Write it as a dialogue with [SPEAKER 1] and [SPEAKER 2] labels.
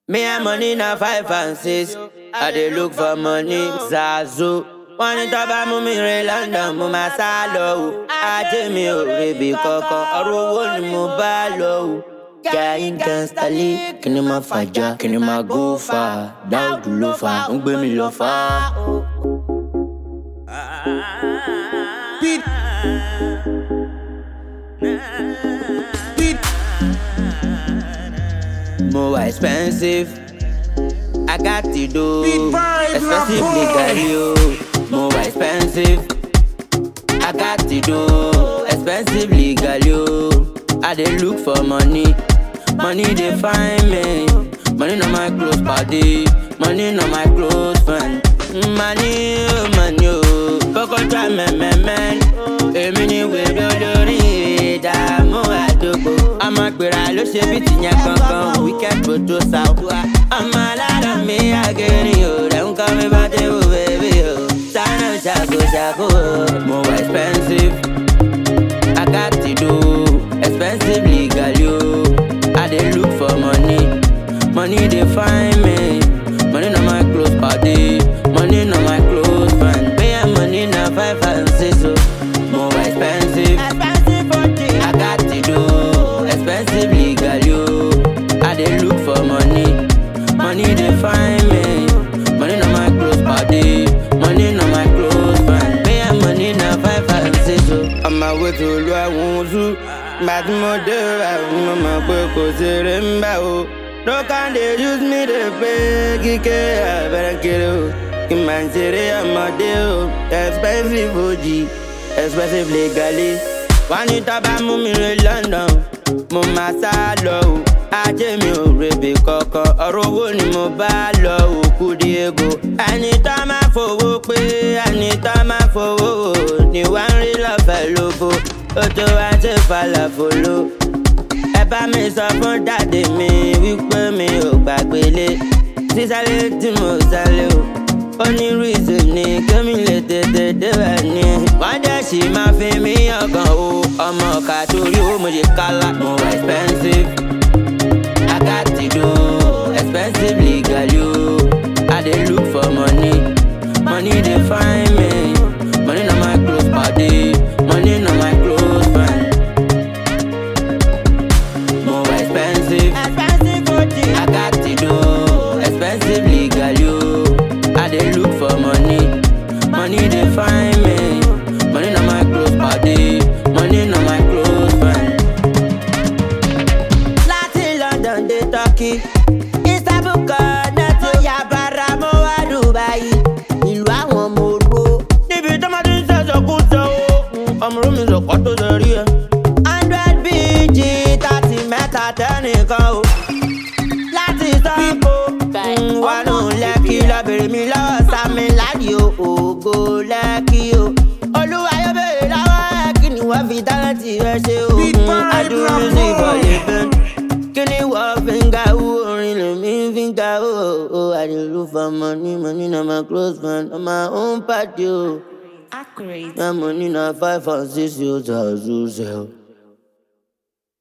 [SPEAKER 1] Me and money na 5 and 6. I dey look for money, Zazu. Wọ́n ní tó bá mú mi re London, mo máa sá lọ o. Ajé mi ò rebi kankan, ọ̀rọ̀ owó ni mo bá lọ o. Gàyín gànstálí, kí ni máa fàjà, kí ni máa go far. Dáúdù ló fà, ń gbé mi lọ fà. More expensive, I got to do expensive legally, more expensive, I got to do expensive legally, I dey look for money, money dey find me, money not my close party, money not my close friend, money, money, Boko try man, èmi ni wèrè olórí ìdààmú àdúgbò. Ọmọ gbèrà ló ṣe bí tìyẹn kankan, wicked producer. Ọmọ aládùn mi àgẹ̀rìn o, rẹ̀ ń kọ́ mi bá tébù bèbí o. Sáná ṣàkóṣàkó o, mo wà expensive. I got to do expensive legally o. I dey look for money, money dey find me. Money na my close party, money na my close friend. Pay and money na 5 and 6 o. More expensive, I got to do expensive legally, I dey look for money, money dey find me. Money na my close party, money na my close friend. Pay and money na 5 and 6 o. On my way to Oluwawunzu, but mo dé àwọn ọmọ pé kò ṣeré ń bá o. No can they use me to pay kíkẹ́ abẹ́rẹ́ kiri o. Kí n máa ń ṣeré ọmọdé o. Expensive OG, expensive legally. Wọ́n ní tó bá mú mi re London, mo máa sá lọ o. Ajé mi ò rebi kankan, ọ̀rọ̀ owó ni mo bá lọ o. Kúdí ego. Ẹni tó máa fowó pé, ẹni tó máa fowó o. Ni wá ń rí lọ́fẹ̀ẹ́ lóbo. Ó tó wá ṣe falafolo. Ẹ bá mi sọ fún dáàdì mi wípé mi ò gbàgbélé. Sísálé tí mo sálé o. Ó ní reason ni kémi lè tètè débẹ̀ ni. Wọ́n dẹ̀ sì máa fi mí yangàn o. Ọmọ ọ̀kà torí ó mo ṣe kálá. Mo wà expensive, I got to do expensive legally o. I dey look for money, money dey find me. Money na my close party, money na my close friend. More expensive, I got to do expensive legally o. I dey look for money, money dey find me. Money na my close party, money na my close friend. Láti London dé Turkey, Istanbul Kọ́nẹ́tì, Yabara mo wá Dubai, ìlú àwọn ọmọ oró. Níbi tó máa ti ń ṣẹ̀ṣọ̀ kú sọ o, ọmọ orí mi sọ̀kọ́ tó ṣe rí ẹ. 100 BG 30 mẹ́ta tẹ́nìkan o. Láti Sango, wọnú Lẹ́kì lọ bèrè mi lọ́wọ́ Sami Ládì o, ògo Lẹ́kì o. Olúwa yóò bèrè lọ́wọ́ ẹ kí ni wọ́n fi tálẹ́ǹtì rẹ ṣe o. Adúrú music for living. Kí ni wọ́n fi ń ga owó orin lèmi fi ń ga owó. I dey look for money, money na my close friend, on my own party o.
[SPEAKER 2] Accurate.
[SPEAKER 1] My money na 5 and 6 o, Zazu.